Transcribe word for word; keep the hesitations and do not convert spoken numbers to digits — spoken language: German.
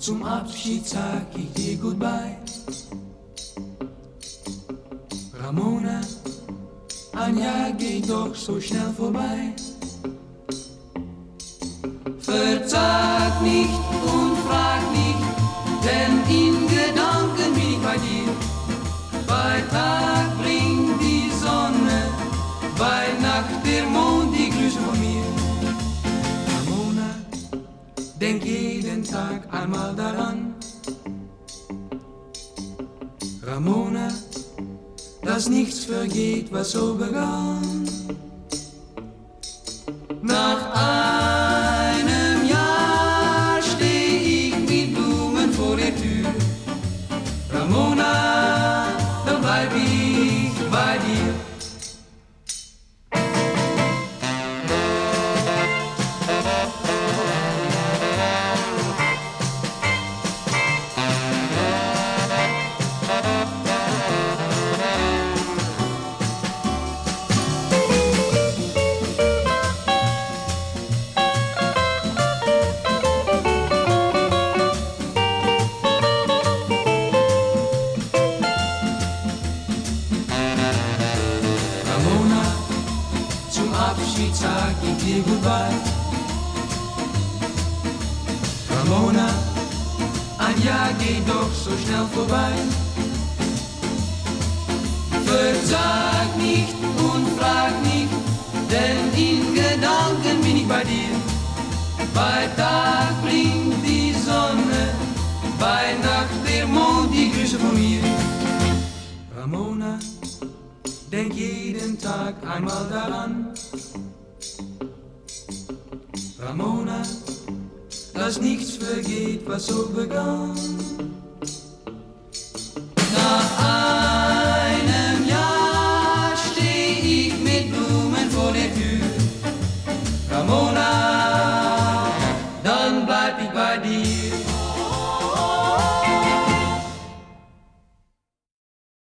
Zum Abschied sag ich dir goodbye. Ramona, ein Jahr geht doch so schnell vorbei. Verzag nicht und frag nicht, denn in Gedanken bin ich bei dir. Bei Tag bringt die Sonne, bei Nacht der Mond die Grüße von mir. Ramona, denk jeden Tag einmal daran. Ramona, dass nichts vergeht, was so begann. Nach einem Jahr steh ich mit Blumen vor der Tür. Ramona, dann bleib ich bei dir. Abschied sag ich dir goodbye. Ramona, ein Jahr geht doch so schnell vorbei. Versag nicht und frag nicht, denn in Gedanken bin ich bei dir. Bei Tag bringt die Sonne, bei Nacht der Mond die Grüße von mir. Ramona, denk jeden Tag einmal daran. Ramona, dass nichts vergeht, was so begann.